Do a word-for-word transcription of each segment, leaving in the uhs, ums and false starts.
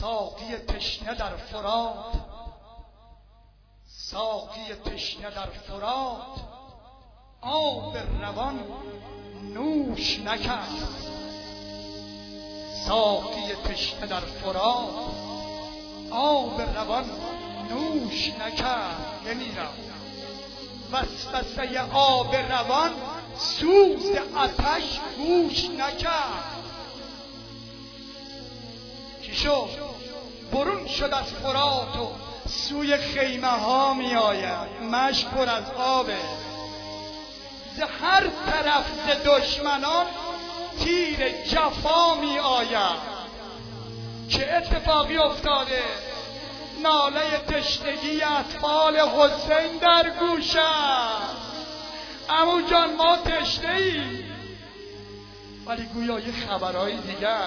ساقی تشنه در فرات، ساقی تشنه در فرات، آب روان نوش نکرد. ساقی تشنه در فرات، آب روان نوش نکرد. نمیرم وسوسه آب روان، سوز آتش گوش نکرد. چی شد؟ برون شد از فرات و سوی خیمه ها می آید. مشک پر از آبه، ز هر طرف ز دشمنان تیر جفا می آید. چه اتفاقی افتاده؟ ناله تشنگی اطفال حسین در گوش است. عمو جان ما تشنه ای، ولی گویا یه خبرهای دیگر.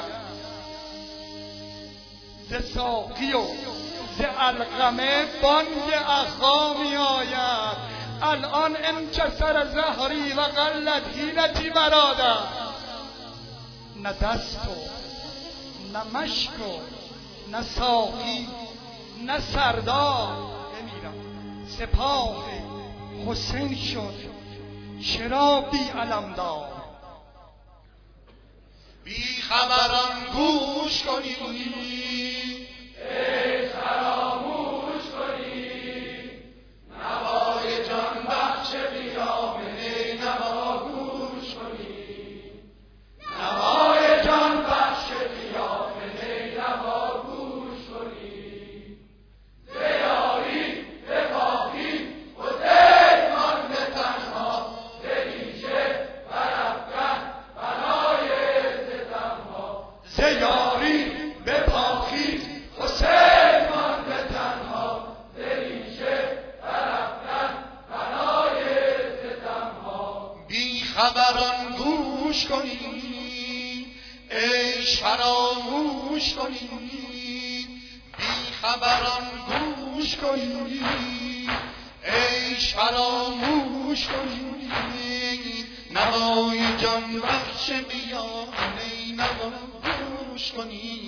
ز ساقی و ز علقمه بانگ اخا می آید. الان انکسر زهری و قلت حیلتی برادر. نه دست و نه مشک و نه ساقی نه سردار. بمیرم سپاه حسین شد، چرا بی علمدار؟ بی خبران گوش کنید، ای فراموش کنید، نوای جان بخش قیام نینوا گوش کنید، نوای جان بخش قیام نینوا گوش کنید. زیاری بپاکی حسین مانده تنها، دریچه برافکن بنای ستمها. زیاری بپاکی حسین مانده تنها، دریچه برافکن بنای ستمها. بی خبران گوش کنید، عیش فراموش کنید، بی خبران گوش کنید، عیش فراموش کنید، نوای جان بخش قیام نینوا گوش کنید،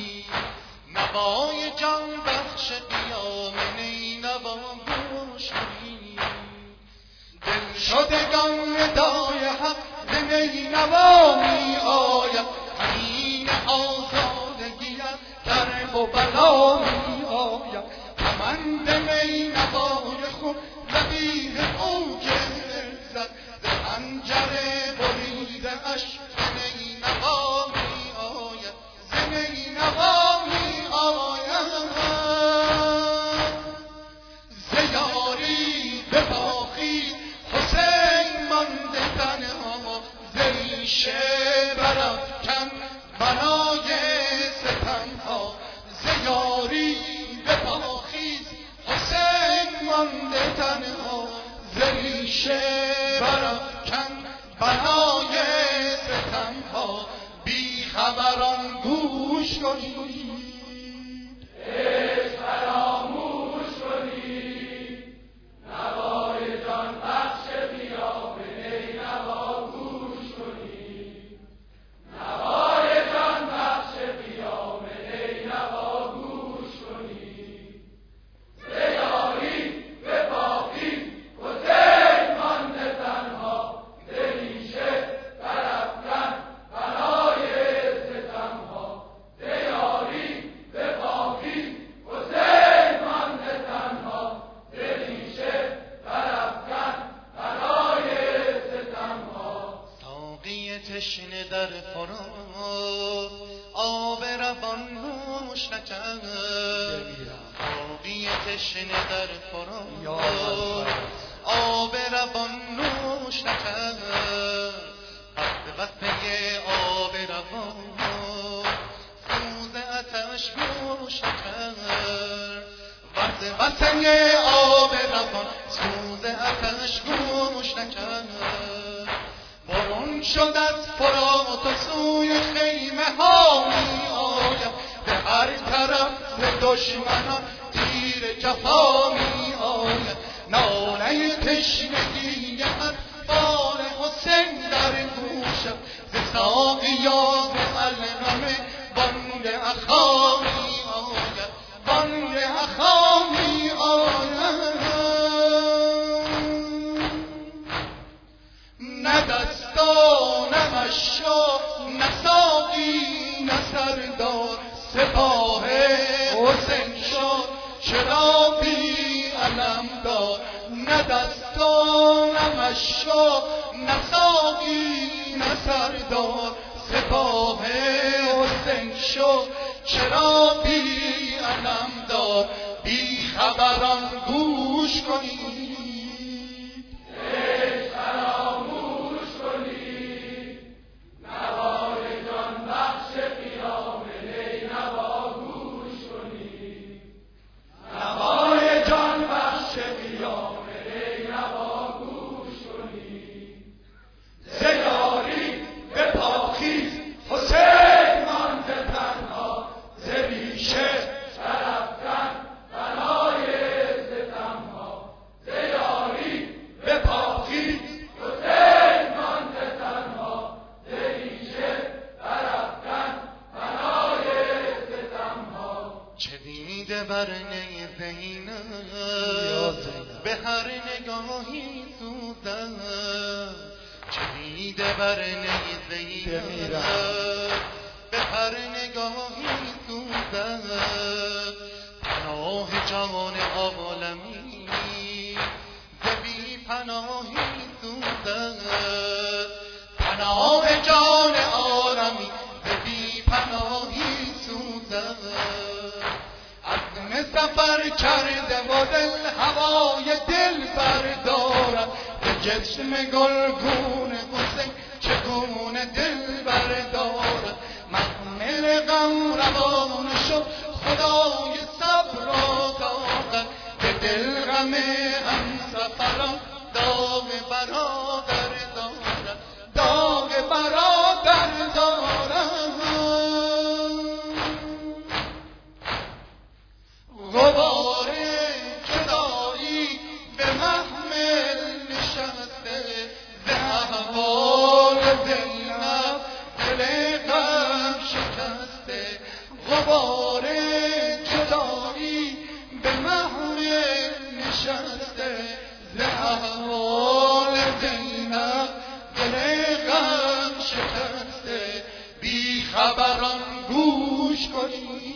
نوای جان بخش قیام نینوا گوش کنید. دل شدگان ندای حق ز نینوا می آید، همین آزادگیت کرب و بلا می آید. کمند نینوای خود زبیح اوج عزت، ز خنجر بریده اش ز نینوا می آید، ز نینوا می آید. زیاری بپاخی حسین مانده تنها، زریشه برافکن بنای ستمها. زیاری بپاخی حسین مانده تنها، زریشه برافکن بنای ستمها. بی خبران گوش کنید، عشق فراموش کنید، نوای جان بخش قیام نینوا گوش کنید، نوای جان بخش قیام نینوا گوش کنید. زیاری بپاکی حسین مانده تنها، دریچه برافکن بنای ستمها. زیاری بپاکی حسین مانده تنها، دریچه برافکن بنای ستمها. ساقی تشنه در فرات، آب روان نوش نکرد. ساقی تشنه در فرات، آب روان نوش نکرد. قصد قصه آب روان، سوز آتش گوش نکرد. وقت قصه آب روان، سوز آتش گوش نکرد. برون شد از فرات و سوی خیمه ها می آید، به هر طرف ز دشمنان تیر جفا می آید. ناله تشنگی اطفال حسین در گوشم، ز ساقیا به علقمه بانگ اخا می آید. سردار سپاه حسین شد چرا بی علم دار نه دستانمش شد نه ساقی نه سردار سپاه حسین شد چرا بی علم دار بی خبران گوش کنید فراموش کنید نوای جان بخش قیام نینوا گوش کنید نوای جان بخش قیام نینوا گوش کنید ز یاری به پاخیز حسین مانده تنها ز ریشه شرفتن بنای ستمها ز یاری به پاخیز حسین مانده تنها ز ریشه شرفتن بنای ستمها چه دیده بر نی زینب به هر نگاهی سوزد چه دیده بر نی زینب به هر نگاهی سوزد پناه جان عالمی ز بی پناهی سوزد پناه جان عالمی ز بی پناهی سوزد عزم سفر کرده و دل هوای دل بردارد به جسم گلگون حسین چگونه دل بردارد محمل غم روان شد خدای صبر و طاقت به دل غم هم سفران داغ برادر دارد داغ برادر دارد غبار جدایی به محمل نشسته ز احوال زینب دل غم شکسته غبار جدایی به محمل نشسته ز احوال زینب دل غم شکسته بی خبران گوش کنید